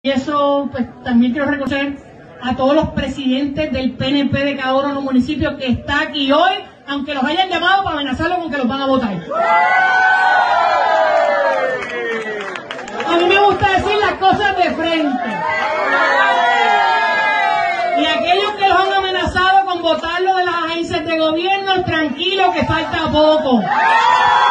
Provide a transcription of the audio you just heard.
Y eso, pues también quiero reconocer a todos los presidentes del PNP de cada uno de los municipios que está aquí hoy, aunque los hayan llamado para amenazarlos con que los van a votar. A mí me gusta decir las cosas de frente. Y aquellos que los han amenazado con votarlo de las agencias de gobierno, tranquilos que falta poco.